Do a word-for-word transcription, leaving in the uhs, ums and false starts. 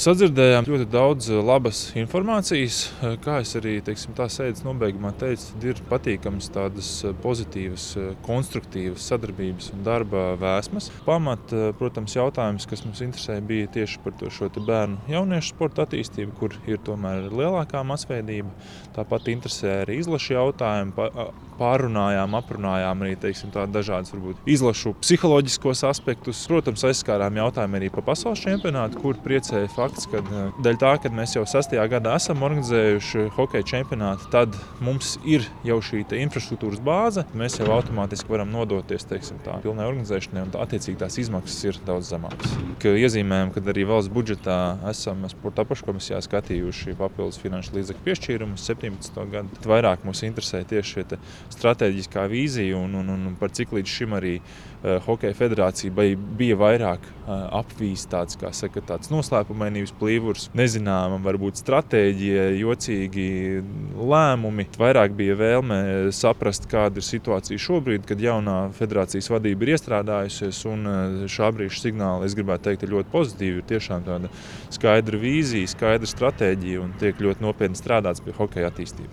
sadzirdējām ļoti daudz labas informācijas. Kā es arī, teiksim, tā sēdes nobeigumā teicu, tad ir patīkams tādas pozitīvas, konstruktīvas sadarbības un darba vēsmas. Pamat, protams, jautājums, kas mums interesē, bija tieši par to šo te bērnu jauniešu sporta attīstību, kur ir tomēr lielākā masveidība. Tāpat interesē arī izlašu jautājumi. Pārunājām, aprunājām arī, teiksim, tā dažādas varbūt izlašu psiholoģiskos aspektus. Protams, aizskārām jautājumu arī par pasaules čempionātu, kur priecēja fakts, ka dēļ tā, ka mēs jau sastajā gadā esam organizējuši hokeja čempionātu, tad mums ir jau šī te infrastruktūras bāze. Mēs jau automātiski varam nodoties, teiksim, tā pilnai organizēšanai, un tā, attiecīgi tās izmaksas ir daudz zemākas. Ka iezīmējam, ka arī valsts budžetā esam sporta apakškomisijā skatījuši papildus finanšu līdzekļu piešķīrumus septiņpadsmito gadu. Vairāk mūs interesē tieši šie te stratēģiskā vīzija un, un, un par cik līdz šim arī uh, Hokeja federācija bija vairāk uh, apvīs tāds, kā saka, tāds noslēpumainības plīvurs, nezināma varbūt stratēģija, jocīgi lēmumi. Vairāk bija vēlme saprast, kāda ir situācija šobrīd, kad jaunā federācijas vadība ir iestrādājusies, un uh, šā brīža signāli, es gribētu teikt, ir ļoti pozitīvi. Ir tiešām tāda skaidra vīzija, skaidra stratēģija un tiek ļoti nopietni strādāts pie hokeja attīstības.